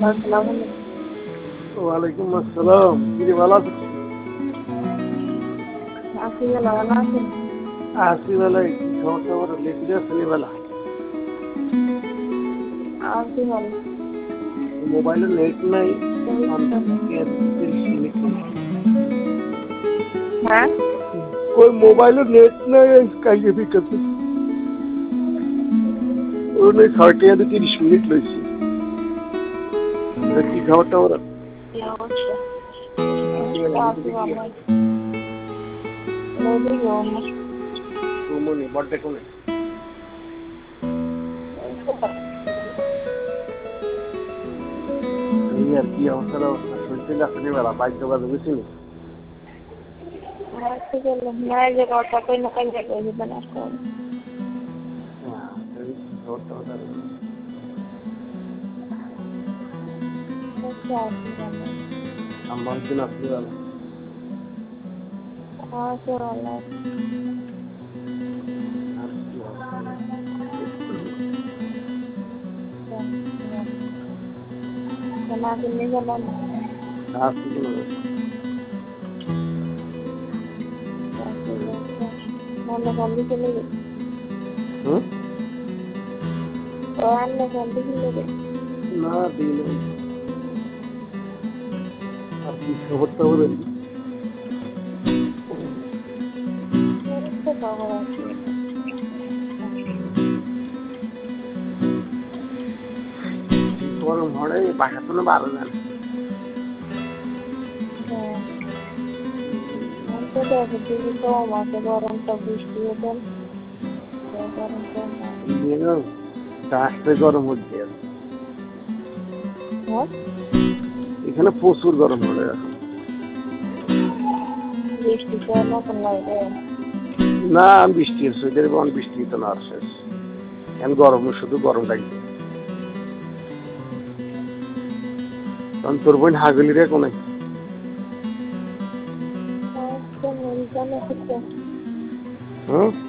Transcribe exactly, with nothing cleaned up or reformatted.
আসসালামু আলাইকুম। ওয়ালাইকুম আসসালাম। কি রে ভালো আছিস? আছি ভালো, ভালো আছেন? আছি ভালো। কি খবর টবর লিখলে আসলি বেলা? আছি ভালো। মোবাইলে নেট নাই। এই তো। তিরিশ মিনিট হ্যাঁ? ওই মোবাইলে নেট নাই কাইয়ে বিকাতে ওই নয় থার্টি আর তিরিশ মিনিট লইছি। কি খবর টবর? কি অবস্থা? আছি এই তো ভালো। আছি ভালো। নদী গরম। রুমনি বড়টা কোনে? এই তো। এই আর কি অবস্থা অবস্থা শুনতে আসলি বেলা বাইক যোগাযোগ গেছিলি? হ্যাঁ, ঠিক আছে। না যে কথা কই না কাই যাবে দিবেন আসলে। হ্যাঁ, এই কি খবর টবর? আচ্ছা, আছি ভালো। আমার দিন আসলি বেলা। আছি ভালো। আর কি অবস্থা? কেনা কিনে গেলেন? আসছি কেন? মনে বন্ধু চলে গেছে। হুম? ও আনলে বন্ধু চলে গেছে। না দিন আর কি খবর টবর? এই তো খবর আছে। গরম হলে বাসা তো বারো জানে। হ্যাঁ। আমি তো দেখো দিদি কম আছে গরমটা বৃষ্টি হতো গরম কম আসতে গরম হচ্ছে। হ্যাঁ এখানে প্রচুর গরম হলে এখন। বৃষ্টি তো নতুন লাগবে না বৃষ্টি সুইদের বন বৃষ্টি তো না শেষ এখন গরম শুধু গরম লাগবে। কারণ তোর বোন হাগলি রে কোনে? আজকে মরিজানে করতে হুম